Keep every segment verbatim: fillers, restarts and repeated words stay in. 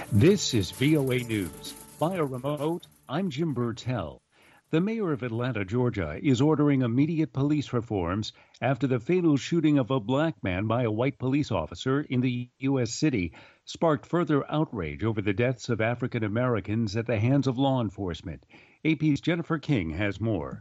This is V O A News. Via remote, I'm Jim Burtell. The mayor of Atlanta, Georgia, is ordering immediate police reforms after the fatal shooting of a black man by a white police officer in the U S city sparked further outrage over the deaths of African Americans at the hands of law enforcement. A P's Jennifer King has more.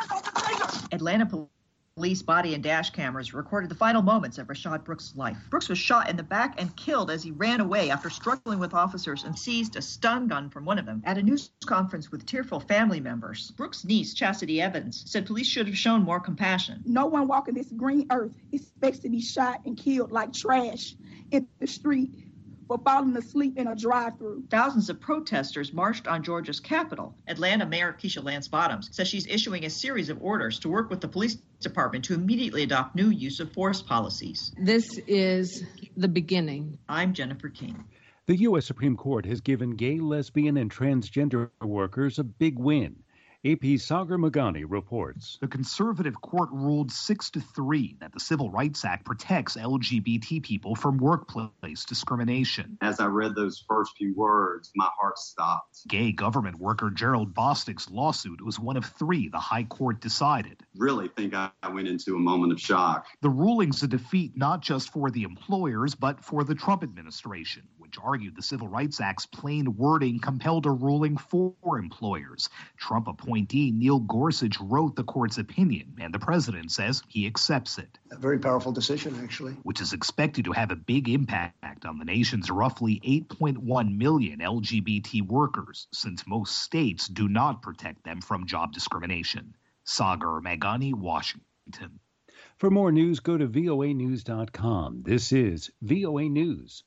Atlanta police body and dash cameras recorded the final moments of Rayshard Brooks' life. Brooks was shot in the back and killed as he ran away after struggling with officers and seized a stun gun from one of them. At a news conference with tearful family members, Brooks' niece, Chastity Evans, said police should have shown more compassion. No one walking this green earth expects to be shot and killed like trash in the street for falling asleep in a drive-thru. Thousands of protesters marched on Georgia's capital. Atlanta Mayor Keisha Lance Bottoms says she's issuing a series of orders to work with the police department to immediately adopt new use of force policies. This is the beginning. I'm Jennifer King. The U S Supreme Court has given gay, lesbian, and transgender workers a big win. A P's Sagar Magani reports. The conservative court ruled six to three that the Civil Rights Act protects L G B T people from workplace discrimination. As I read those first few words, my heart stopped. Gay government worker Gerald Bostic's lawsuit was one of three the high court decided. Really think I went into a moment of shock. The ruling's a defeat not just for the employers, but for the Trump administration, which argued the Civil Rights Act's plain wording compelled a ruling for employers. Trump appointee Neil Gorsuch wrote the court's opinion, and the president says he accepts it. A very powerful decision, actually. Which is expected to have a big impact on the nation's roughly eight point one million L G B T workers, since most states do not protect them from job discrimination. Sagar Magani, Washington. For more news, go to V O A news dot com. This is V O A News.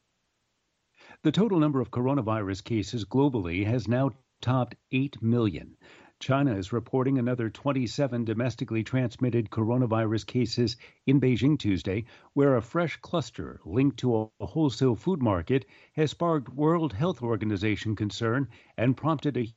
The total number of coronavirus cases globally has now topped eight million. China is reporting another twenty-seven domestically transmitted coronavirus cases in Beijing Tuesday, where a fresh cluster linked to a wholesale food market has sparked World Health Organization concern and prompted a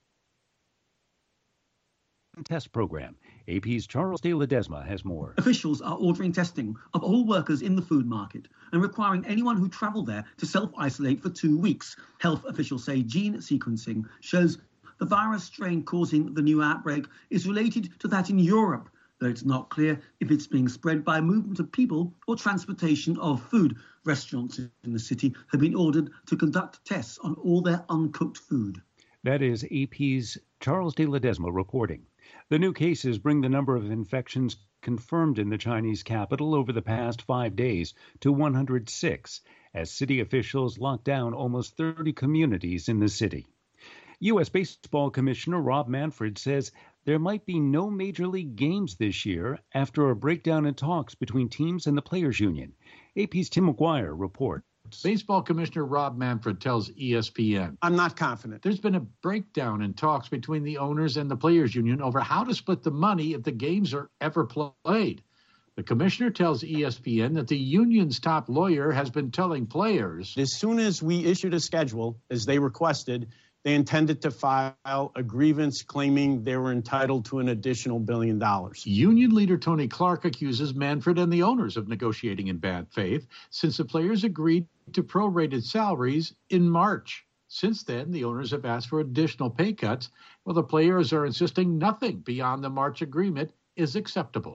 test program. A P's Charles de Ledesma has more. Officials are ordering testing of all workers in the food market and requiring anyone who travel there to self-isolate for two weeks. Health officials say gene sequencing shows the virus strain causing the new outbreak is related to that in Europe, though it's not clear if it's being spread by movement of people or transportation of food. Restaurants in the city have been ordered to conduct tests on all their uncooked food. That is A P's Charles de Ledesma reporting. The new cases bring the number of infections confirmed in the Chinese capital over the past five days to one hundred six, as city officials lock down almost thirty communities in the city. U S Baseball Commissioner Rob Manfred says there might be no major league games this year after a breakdown in talks between teams and the Players Union. A P's Tim McGuire reports. Baseball Commissioner Rob Manfred tells E S P N, I'm not confident. There's been a breakdown in talks between the owners and the Players Union over how to split the money if the games are ever played. The commissioner tells E S P N that the union's top lawyer has been telling players, as soon as we issued a schedule, as they requested, they intended to file a grievance claiming they were entitled to an additional billion dollars. Union leader Tony Clark accuses Manfred and the owners of negotiating in bad faith since the players agreed to prorated salaries in March. Since then, the owners have asked for additional pay cuts, while the players are insisting nothing beyond the March agreement is acceptable.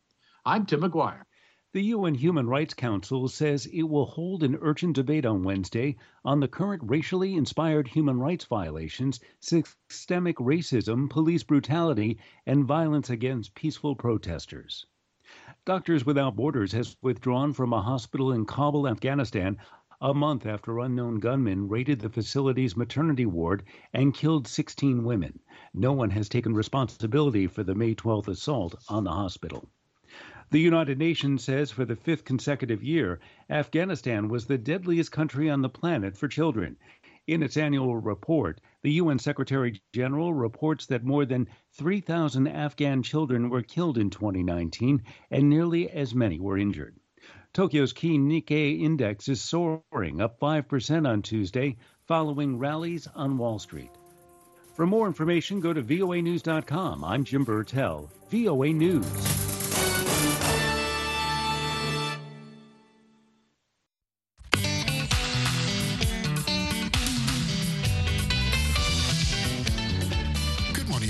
I'm Tim McGuire. The U N Human Rights Council says it will hold an urgent debate on Wednesday on the current racially inspired human rights violations, systemic racism, police brutality, and violence against peaceful protesters. Doctors Without Borders has withdrawn from a hospital in Kabul, Afghanistan, a month after unknown gunmen raided the facility's maternity ward and killed sixteen women. No one has taken responsibility for the May twelfth assault on the hospital. The United Nations says for the fifth consecutive year, Afghanistan was the deadliest country on the planet for children. In its annual report, the U N Secretary General reports that more than three thousand Afghan children were killed in twenty nineteen and nearly as many were injured. Tokyo's key Nikkei index is soaring, up five percent on Tuesday, following rallies on Wall Street. For more information, go to V O A news dot com. I'm Jim Burtell, V O A News.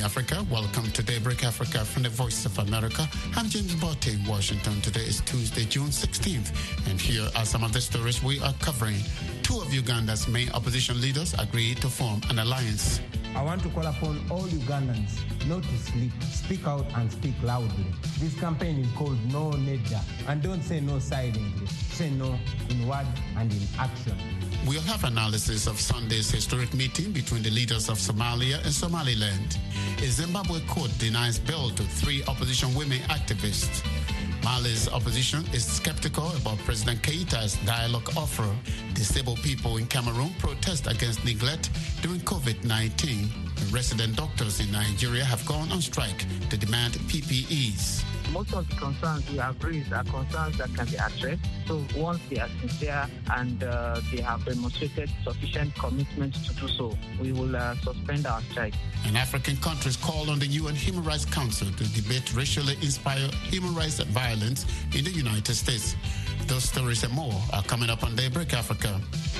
Africa. Welcome to Daybreak Africa from the Voice of America. I'm James Botte in Washington. Today is Tuesday, June sixteenth, and here are some of the stories we are covering. Two of Uganda's main opposition leaders agreed to form an alliance. I want to call upon all Ugandans not to sleep, speak out and speak loudly. This campaign is called No Nedda, and don't say no silently. Say no in word and in action. We'll have analysis of Sunday's historic meeting between the leaders of Somalia and Somaliland. A Zimbabwe court denies bail to three opposition women activists. Mali's opposition is skeptical about President Keita's dialogue offer. Disabled people in Cameroon protest against neglect during COVID nineteen. Resident doctors in Nigeria have gone on strike to demand P P Es. Most of the concerns we agree are concerns that can be addressed. So once they are sincere and uh, they have demonstrated sufficient commitment to do so, we will uh, suspend our strike. And African countries call on the U N Human Rights Council to debate racially inspired human rights violence in the United States. Those stories and more are coming up on Daybreak Africa.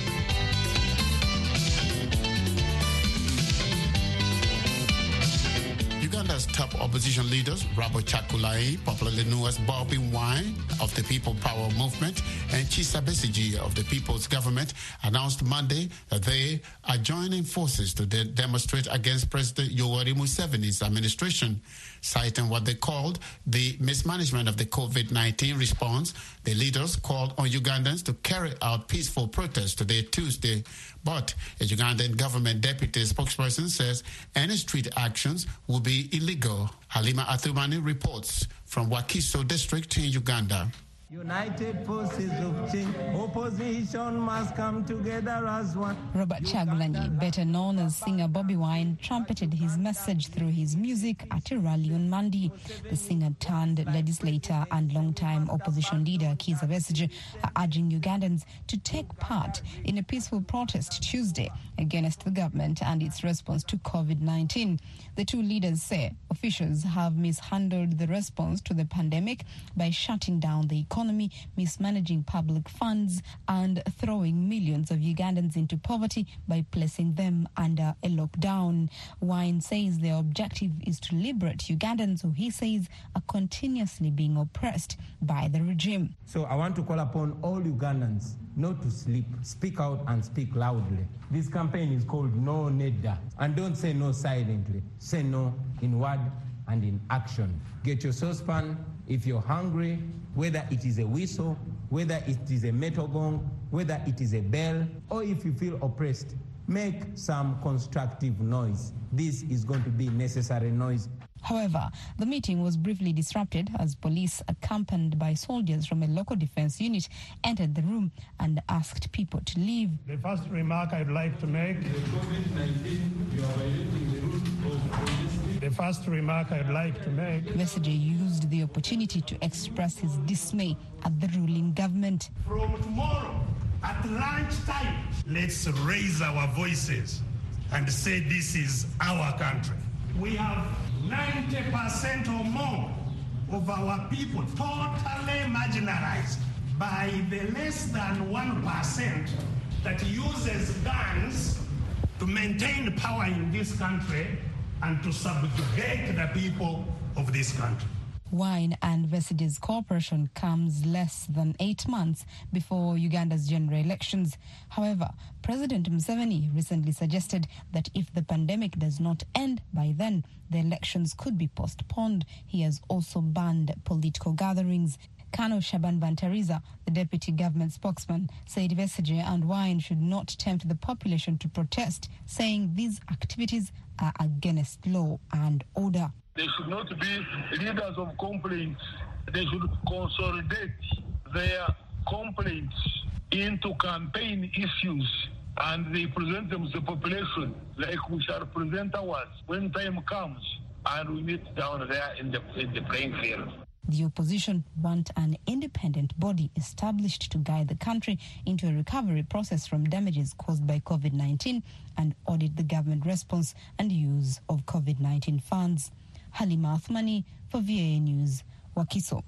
Uganda's top opposition leaders, Robert Chakulai, popularly known as Bobby Wine of the People Power Movement, and Kizza Besigye of the People's Government, announced Monday that they are joining forces to de- demonstrate against President Yoweri Museveni's administration. Citing what they called the mismanagement of the COVID nineteen response, the leaders called on Ugandans to carry out peaceful protests today, Tuesday. But a Ugandan government deputy spokesperson says any street actions will be illegal. Halima Athumani reports from Wakiso district in Uganda. United forces of change, opposition must come together as one. Robert Chagulanyi, better known as singer Bobby Wine, trumpeted his message through his music at a rally on Monday. The singer turned legislator and longtime opposition leader Kizza Besigye are urging Ugandans to take part in a peaceful protest Tuesday against the government and its response to COVID nineteen. The two leaders say officials have mishandled the response to the pandemic by shutting down the economy, mismanaging public funds, and throwing millions of Ugandans into poverty by placing them under a lockdown. Wine says their objective is to liberate Ugandans who he says are continuously being oppressed by the regime. So I want to call upon all Ugandans not to sleep, speak out and speak loudly. This campaign is called No Nedda, and don't say no silently. Say no in word and in action. Get your saucepan if you're hungry, whether it is a whistle, whether it is a metal gong, whether it is a bell, or if you feel oppressed, make some constructive noise. This is going to be necessary noise. However, the meeting was briefly disrupted as police, accompanied by soldiers from a local defense unit, entered the room and asked people to leave. The first remark I'd like to make... The first remark I'd like to make... Besigye used the opportunity to express his dismay at the ruling government. From tomorrow, at lunchtime, let's raise our voices and say this is our country. We have ninety percent or more of our people totally marginalized by the less than one percent that uses guns to maintain power in this country and to subjugate the people of this country. Wine and Besigye's cooperation comes less than eight months before Uganda's general elections. However, President Museveni recently suggested that if the pandemic does not end by then, the elections could be postponed. He has also banned political gatherings. Colonel Shaban Bantariza, the deputy government spokesman, said Besigye and Wine should not tempt the population to protest, saying these activities are against law and order. They should not be leaders of complaints. They should consolidate their complaints into campaign issues and they present them to the population like we shall present ours when time comes and we meet down there in the, in the playing field. The opposition want an independent body established to guide the country into a recovery process from damages caused by COVID nineteen and audit the government response and use of COVID nineteen funds. Halima Athumani for V A A News, Wakiso.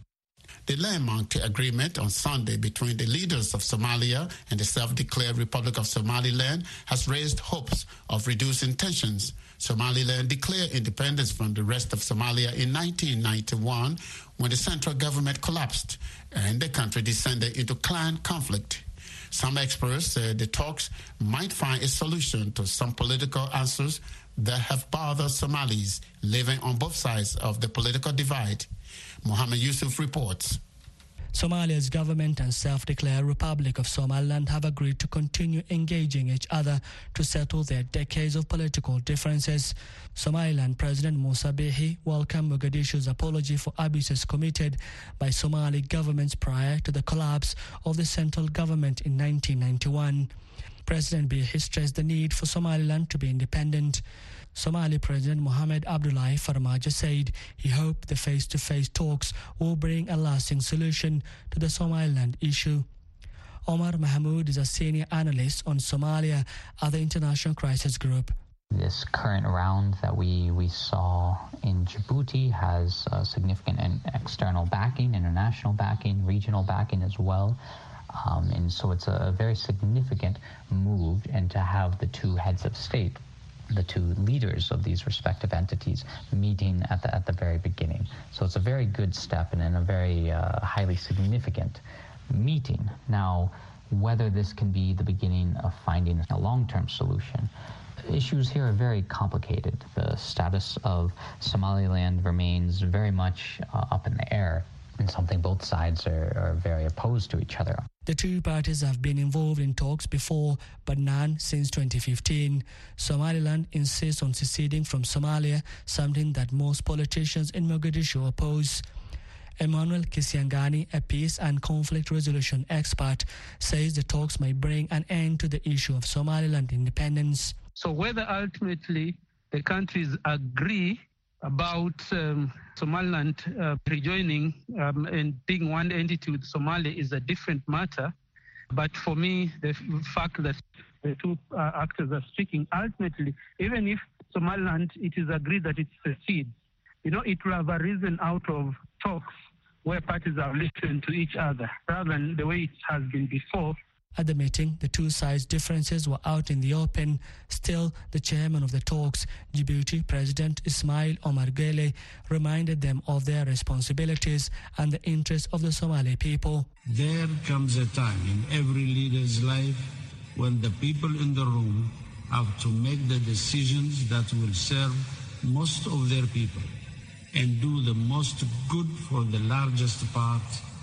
The landmark agreement on Sunday between the leaders of Somalia and the self-declared Republic of Somaliland has raised hopes of reducing tensions. Somaliland declared independence from the rest of Somalia in nineteen ninety-one when the central government collapsed and the country descended into clan conflict. Some experts say the talks might find a solution to some political answers that have bothered Somalis living on both sides of the political divide. Mohammed Yusuf reports. Somalia's government and self-declared Republic of Somaliland have agreed to continue engaging each other to settle their decades of political differences. Somaliland President Musa Bihi welcomed Mogadishu's apology for abuses committed by Somali governments prior to the collapse of the central government in nineteen ninety-one. President Bihi stressed the need for Somaliland to be independent. Somali President Mohamed Abdullahi Farmajo said he hoped the face-to-face talks will bring a lasting solution to the Somaliland issue. Omar Mahmoud is a senior analyst on Somalia at the International Crisis Group. This current round that we, we saw in Djibouti has uh, significant external backing, international backing, regional backing as well. Um, and so it's a very significant move, and to have the two heads of state, the two leaders of these respective entities, meeting at the at the very beginning. So it's a very good step and, and a very uh, highly significant meeting. Now, whether this can be the beginning of finding a long-term solution, issues here are very complicated. The status of Somaliland remains very much uh, up in the air, and something both sides are, are very opposed to each other. The two parties have been involved in talks before, but none since twenty fifteen. Somaliland insists on seceding from Somalia, something that most politicians in Mogadishu oppose. Emmanuel Kisiangani, a peace and conflict resolution expert, says the talks may bring an end to the issue of Somaliland independence. So whether ultimately the countries agree about um, Somaliland uh, rejoining um, and being one entity with Somalia is a different matter. But for me, the fact that the two uh, actors are speaking, ultimately, even if Somaliland, it is agreed that it succeeds, you know, it will have arisen out of talks where parties have listened to each other, rather than the way it has been before. At the meeting, the two sides' differences were out in the open. Still, the chairman of the talks, Djibouti President Ismail Omar Guelleh, reminded them of their responsibilities and the interests of the Somali people. There comes a time in every leader's life when the people in the room have to make the decisions that will serve most of their people and do the most good for the largest part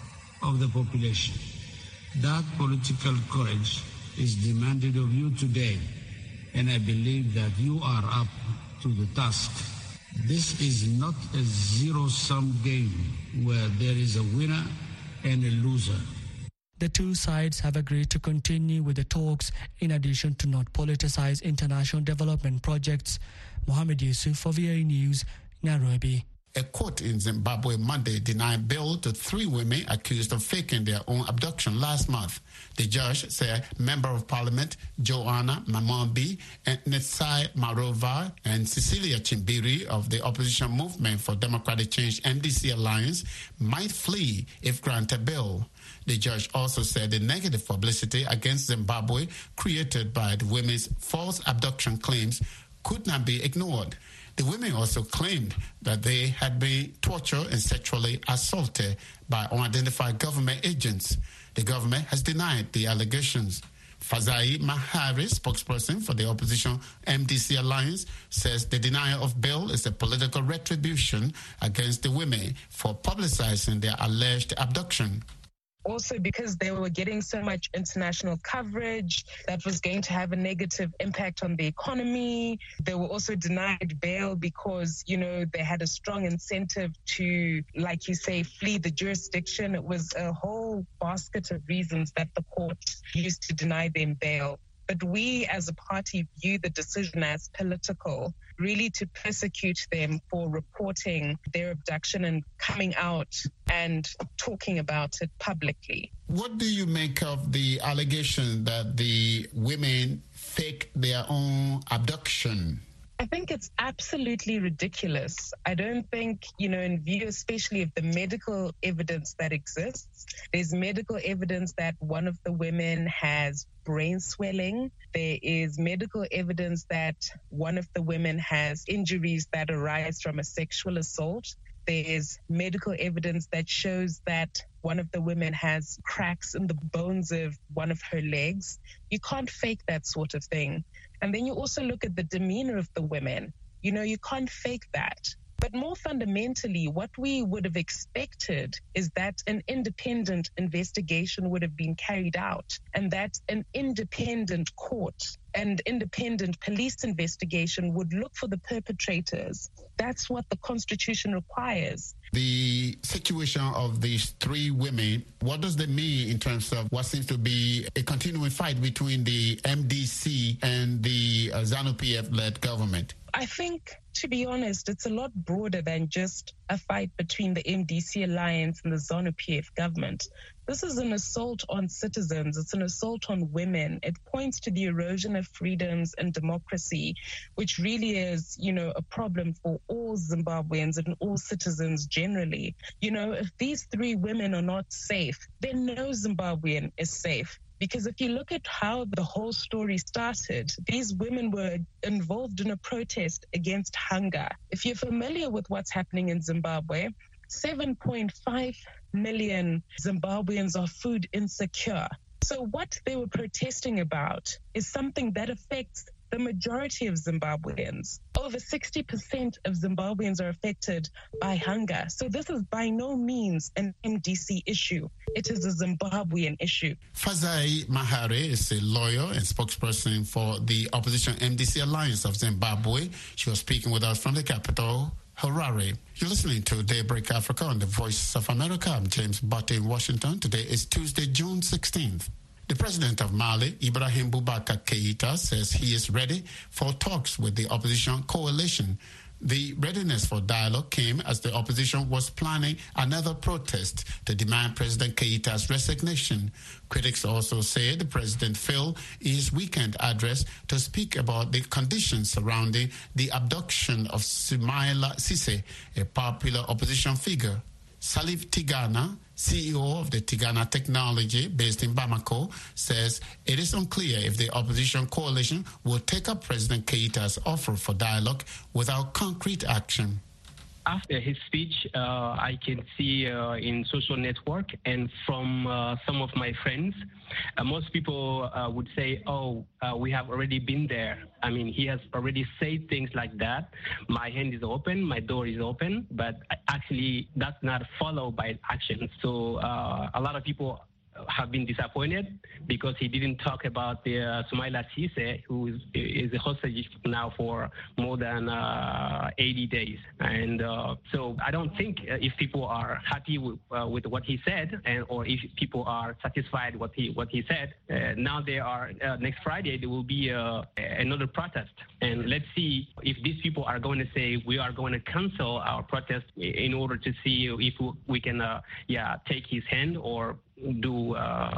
of the population. That political courage is demanded of you today, and I believe that you are up to the task. This is not a zero-sum game where there is a winner and a loser. The two sides have agreed to continue with the talks in addition to not politicize international development projects. Mohammed Yusuf for V O A News, Nairobi. A court in Zimbabwe Monday denied bail to three women accused of faking their own abduction last month. The judge said Member of Parliament Joanna Mamombi and Netsai Marova and Cecilia Chimbiri of the Opposition Movement for Democratic Change M D C Alliance might flee if granted bail. The judge also said the negative publicity against Zimbabwe created by the women's false abduction claims could not be ignored. The women also claimed that they had been tortured and sexually assaulted by unidentified government agents. The government has denied the allegations. Fazai Mahari, spokesperson for the opposition M D C Alliance, says the denial of bail is a political retribution against the women for publicizing their alleged abduction. Also because they were getting so much international coverage that was going to have a negative impact on the economy. They were also denied bail because, you know, they had a strong incentive to, like you say, flee the jurisdiction. It was a whole basket of reasons that the court used to deny them bail. But we as a party view the decision as political, really to persecute them for reporting their abduction and coming out and talking about it publicly. What do you make of the allegation that the women faked their own abduction? I think it's absolutely ridiculous. I don't think, you know, in view especially of the medical evidence that exists, there's medical evidence that one of the women has brain swelling. There is medical evidence that one of the women has injuries that arise from a sexual assault. There's medical evidence that shows that one of the women has cracks in the bones of one of her legs. You can't fake that sort of thing. And then you also look at the demeanor of the women. You know, you can't fake that. But more fundamentally, what we would have expected is that an independent investigation would have been carried out, and that an independent court and independent police investigation would look for the perpetrators. That's what the Constitution requires. The situation of these three women, what does that mean in terms of what seems to be a continuing fight between the M D C and the uh, ZANU-P F-led government? I think, to be honest, it's a lot broader than just a fight between the M D C alliance and the ZANU-P F government. This is an assault on citizens. It's an assault on women. It points to the erosion of freedoms and democracy, which really is, you know, a problem for all Zimbabweans and all citizens generally. You know, if these three women are not safe, then no Zimbabwean is safe. Because if you look at how the whole story started, these women were involved in a protest against hunger. If you're familiar with what's happening in Zimbabwe, seven point five million Zimbabweans are food insecure. So what they were protesting about is something that affects the majority of Zimbabweans. Over sixty percent of Zimbabweans are affected by hunger. So this is by no means an M D C issue. It is a Zimbabwean issue. Fazai Mahare is a lawyer and spokesperson for the opposition M D C Alliance of Zimbabwe. She was speaking with us from the capital, Harare. You're listening to Daybreak Africa on the Voice of America. I'm James Butte in Washington. Today is Tuesday, June sixteenth. The president of Mali, Ibrahim Boubacar Keïta, says he is ready for talks with the opposition coalition. The readiness for dialogue came as the opposition was planning another protest to demand President Keïta's resignation. Critics also say the president failed in his weekend address to speak about the conditions surrounding the abduction of Soumaïla Cissé, a popular opposition figure. Salif Tigana, C E O of the Tigana Technology based in Bamako, says it is unclear if the opposition coalition will take up President Keïta's offer for dialogue without concrete action. After his speech, uh, I can see uh, in social network and from uh, some of my friends, uh, most people uh, would say, oh, uh, we have already been there. I mean, he has already said things like that. My hand is open, my door is open, but actually that's not followed by action. So uh, a lot of people have been disappointed because he didn't talk about the uh, Soumaïla Cissé, who is, is a hostage now for more than uh, eighty days. And uh, so I don't think uh, if people are happy with, uh, with what he said, and or if people are satisfied what he what he said, uh, now they are uh, next Friday there will be uh, another protest, and let's see if these people are going to say we are going to cancel our protest in order to see if we can uh, yeah take his hand or do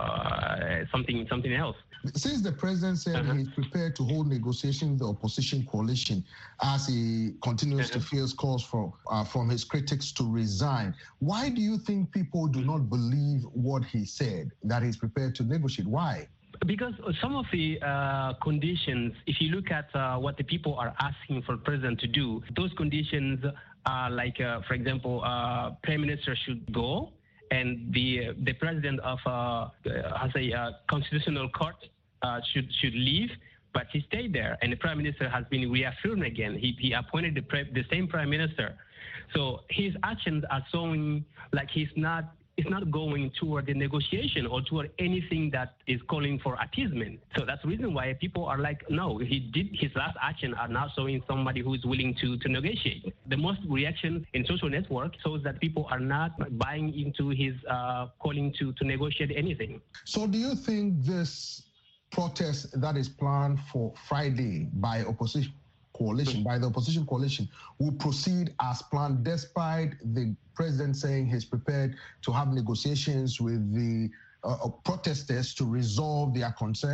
uh, something something else. Since the president said uh-huh. he's prepared to hold negotiations with the opposition coalition as he continues uh-huh. to face calls for, uh, from his critics to resign, why do you think people do not believe what he said, that he's prepared to negotiate? Why? Because some of the uh, conditions, if you look at uh, what the people are asking for the president to do, those conditions are like, uh, for example, uh, Prime Minister should go, and the the president of uh, has a uh, constitutional court uh, should should leave, but he stayed there, and the prime minister has been reaffirmed again. He he appointed the pre- the same prime minister, so his actions are showing like he's not. It's not going toward the negotiation or toward anything that is calling for appeasement. So that's the reason why people are like, no, he did his last action are now showing somebody who is willing to, to negotiate. The most reaction in social network shows that people are not buying into his uh, calling to, to negotiate anything. So do you think this protest that is planned for Friday by opposition coalition, by the opposition coalition, will proceed as planned despite the president saying he's prepared to have negotiations with the uh, protesters to resolve their concerns?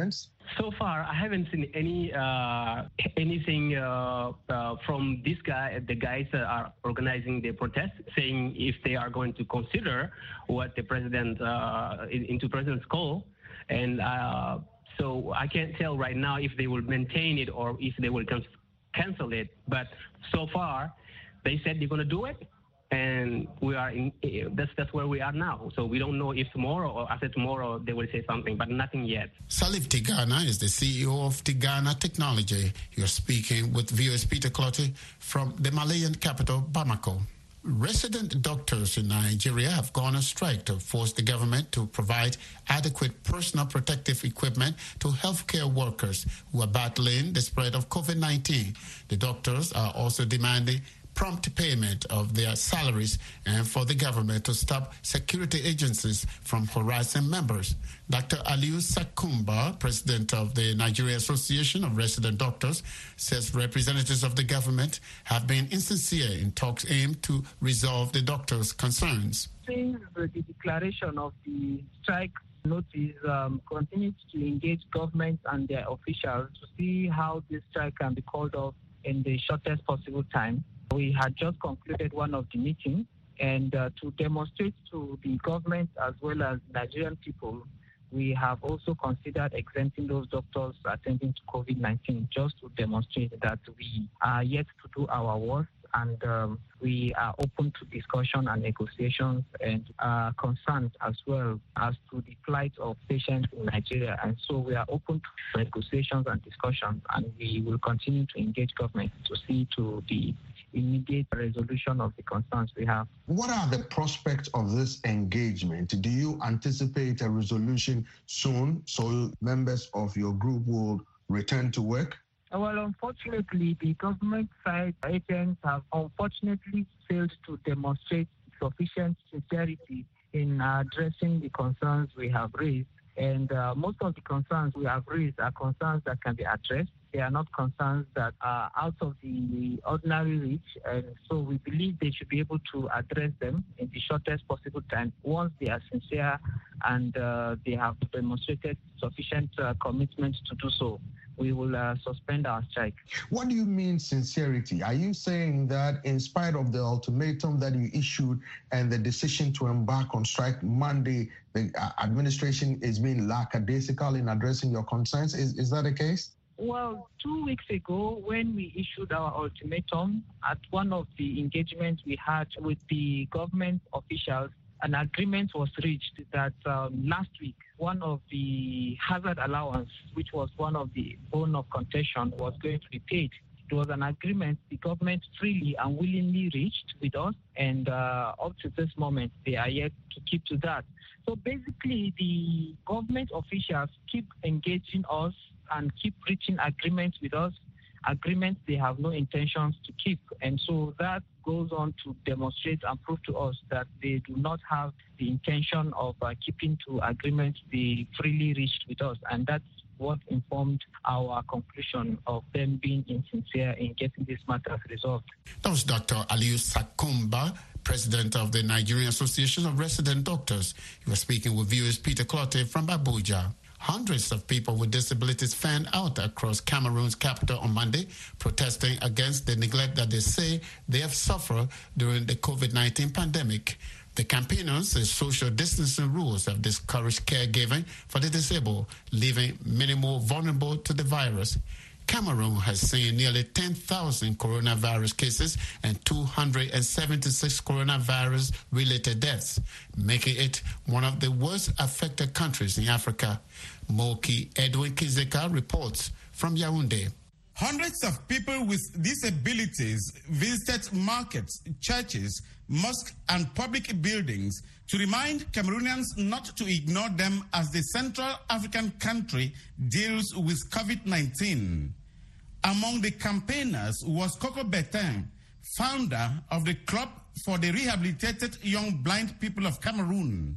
So far, I haven't seen any uh, anything uh, uh, from this guy, the guys that are organizing the protest, saying if they are going to consider what the president uh, into president's call, and uh, so I can't tell right now if they will maintain it or if they will cancel it. But so far, they said they're going to do it. And we are in, that's, that's where we are now. So we don't know if tomorrow or after tomorrow they will say something, but nothing yet. Salif Tigana is the C E O of Tigana Technology. You're speaking with V O S Peter Clottey from the Malian capital, Bamako. Resident doctors in Nigeria have gone on strike to force the government to provide adequate personal protective equipment to healthcare workers who are battling the spread of COVID nineteen. The doctors are also demanding prompt payment of their salaries and for the government to stop security agencies from harassing members. Doctor Aliyu Sakumba, president of the Nigeria Association of Resident Doctors, says representatives of the government have been insincere in talks aimed to resolve the doctors' concerns. Since the declaration of the strike notice, um, continues to engage governments and their officials to see how this strike can be called off in the shortest possible time. We had just concluded one of the meetings, and uh, to demonstrate to the government as well as Nigerian people, we have also considered exempting those doctors attending to COVID nineteen, just to demonstrate that we are yet to do our worst, and um, we are open to discussion and negotiations, and are concerned as well as to the plight of patients in Nigeria. And so we are open to negotiations and discussions, and we will continue to engage government to see to the immediate resolution of the concerns we have. What are the prospects of this engagement? Do you anticipate a resolution soon so members of your group will return to work? Well, unfortunately, the government side agents have unfortunately failed to demonstrate sufficient sincerity in addressing the concerns we have raised. And uh, most of the concerns we have raised are concerns that can be addressed. They are not concerns that are out of the ordinary reach. And so we believe they should be able to address them in the shortest possible time once they are sincere and uh, they have demonstrated sufficient uh, commitment to do so. We will uh, suspend our strike. What do you mean sincerity? Are you saying that in spite of the ultimatum that you issued and the decision to embark on strike Monday, the uh, administration is being lackadaisical in addressing your concerns? Is, is that the case? Well, two weeks ago, when we issued our ultimatum, at one of the engagements we had with the government officials, an agreement was reached that um, last week, one of the hazard allowance, which was one of the bone of contention, was going to be paid. It was an agreement the government freely and willingly reached with us, and uh, up to this moment, they are yet to keep to that. So basically, the government officials keep engaging us and keep reaching agreements with us, agreements they have no intentions to keep. And so that goes on to demonstrate and prove to us that they do not have the intention of uh, keeping to agreements they freely reached with us. And that's what informed our conclusion of them being insincere in getting this matter resolved. That was Doctor Aliyu Sakumba, president of the Nigerian Association of Resident Doctors. He was speaking with viewers Peter Clottey from Abuja. Hundreds of people with disabilities fanned out across Cameroon's capital on Monday, protesting against the neglect that they say they have suffered during the COVID nineteen pandemic. The campaigners say social distancing rules have discouraged caregiving for the disabled, leaving many more vulnerable to the virus. Cameroon has seen nearly ten thousand coronavirus cases and two hundred seventy-six coronavirus-related deaths, making it one of the worst affected countries in Africa. Moki Edwin Kizeka reports from Yaoundé. Hundreds of people with disabilities visited markets, churches, mosques, and public buildings to remind Cameroonians not to ignore them as the Central African country deals with COVID nineteen. Among the campaigners was Coco Bertin, founder of the Club for the Rehabilitated Young Blind People of Cameroon.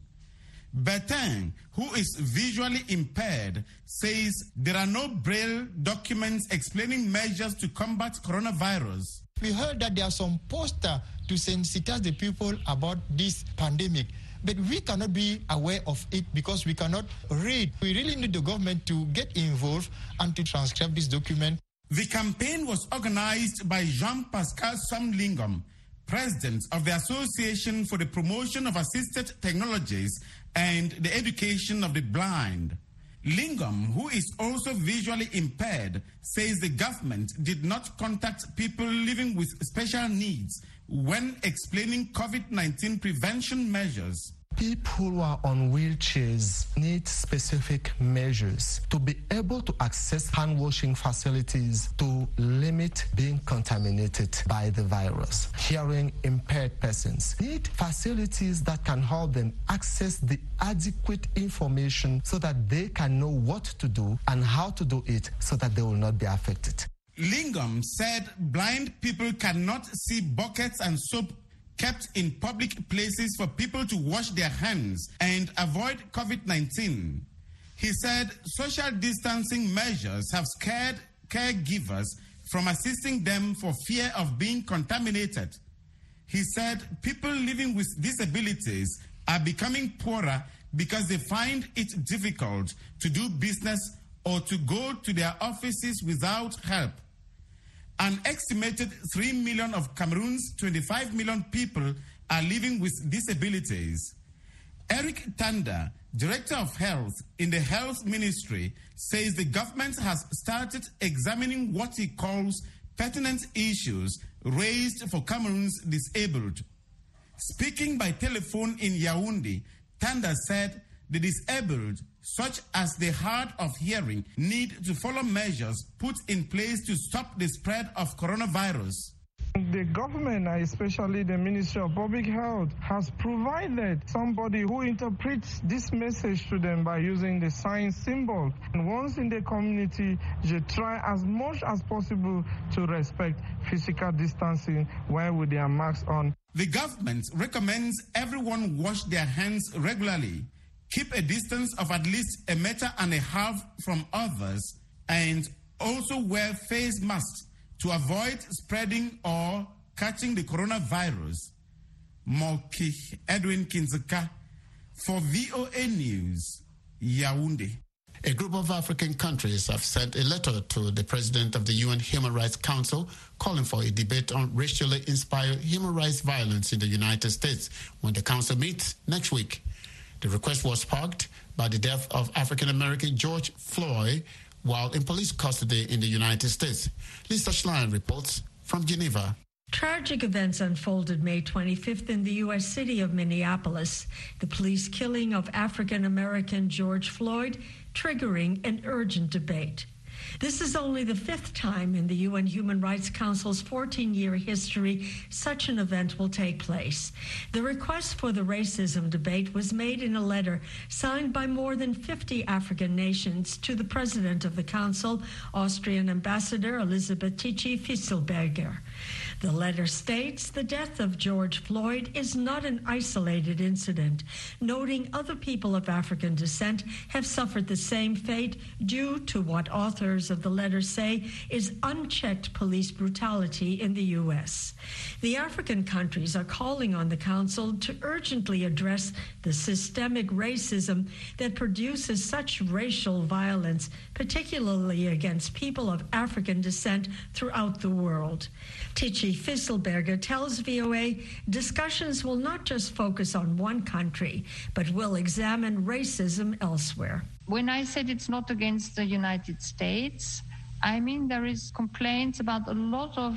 Bertin, who is visually impaired, says there are no braille documents explaining measures to combat coronavirus. We heard that there are some posters to sensitize the people about this pandemic, but we cannot be aware of it because we cannot read. We really need the government to get involved and to transcribe this document. The campaign was organized by Jean-Pascal Somlingom, president of the Association for the Promotion of Assisted Technologies and the Education of the Blind. Lingom, who is also visually impaired, says the government did not contact people living with special needs when explaining COVID nineteen prevention measures. People who are on wheelchairs need specific measures to be able to access hand washing facilities to limit being contaminated by the virus. Hearing impaired persons need facilities that can help them access the adequate information so that they can know what to do and how to do it so that they will not be affected. Lingom said blind people cannot see buckets and soap kept in public places for people to wash their hands and avoid COVID nineteen. He said social distancing measures have scared caregivers from assisting them for fear of being contaminated. He said people living with disabilities are becoming poorer because they find it difficult to do business or to go to their offices without help. An estimated three million of Cameroon's twenty-five million people are living with disabilities. Eric Tanda, Director of Health in the Health Ministry, says the government has started examining what he calls pertinent issues raised for Cameroon's disabled. Speaking by telephone in Yaoundé, Tanda said the disabled, such as the hard of hearing, need to follow measures put in place to stop the spread of coronavirus. The government, especially the Ministry of Public Health, has provided somebody who interprets this message to them by using the sign symbol. And once in the community, they try as much as possible to respect physical distancing while with their masks on. The government recommends everyone wash their hands regularly, keep a distance of at least a meter and a half from others, and also wear face masks to avoid spreading or catching the coronavirus. Moki Edwin Kinzeka for V O A News, Yaoundé. A group of African countries have sent a letter to the President of the U N Human Rights Council calling for a debate on racially inspired human rights violence in the United States when the Council meets next week. The request was sparked by the death of African-American George Floyd while in police custody in the United States. Lisa Schlein reports from Geneva. Tragic events unfolded May twenty-fifth in the U S city of Minneapolis. The police killing of African-American George Floyd triggering an urgent debate. This is only the fifth time in the U N Human Rights Council's fourteen-year history such an event will take place. The request for the racism debate was made in a letter signed by more than fifty African nations to the President of the Council, Austrian Ambassador Elisabeth Tichy-Fisselberger. The letter states the death of George Floyd is not an isolated incident, noting other people of African descent have suffered the same fate due to what authors of the letter say is unchecked police brutality in the U S. The African countries are calling on the Council to urgently address the systemic racism that produces such racial violence, particularly against people of African descent throughout the world. Tichy-Fisselberger tells V O A discussions will not just focus on one country, but will examine racism elsewhere. When I said it's not against the United States, I mean there is complaints about a lot of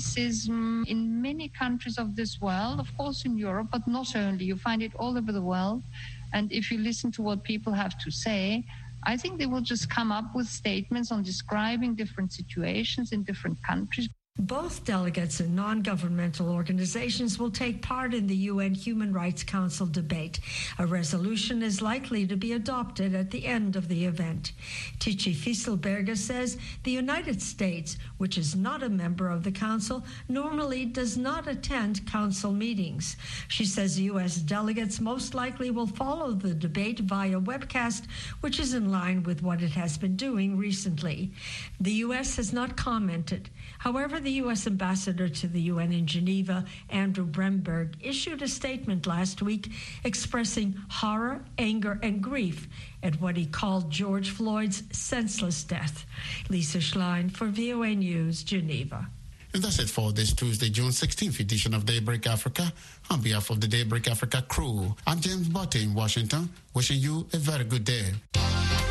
racism in many countries of this world, of course in Europe, but not only. You find it all over the world. And if you listen to what people have to say, I think they will just come up with statements on describing different situations in different countries. Both delegates and non-governmental organizations will take part in the U N Human Rights Council debate. A resolution is likely to be adopted at the end of the event. Tichy-Fisselberger says the United States, which is not a member of the Council, normally does not attend Council meetings. She says U S delegates most likely will follow the debate via webcast, which is in line with what it has been doing recently. The U S has not commented. However, the the U S ambassador to the U N in Geneva, Andrew Bremberg, issued a statement last week expressing horror, anger, and grief at what he called George Floyd's senseless death. Lisa Schlein for V O A News, Geneva. And that's it for this Tuesday, June sixteenth edition of Daybreak Africa. On behalf of the Daybreak Africa crew, I'm James Botte in Washington, wishing you a very good day.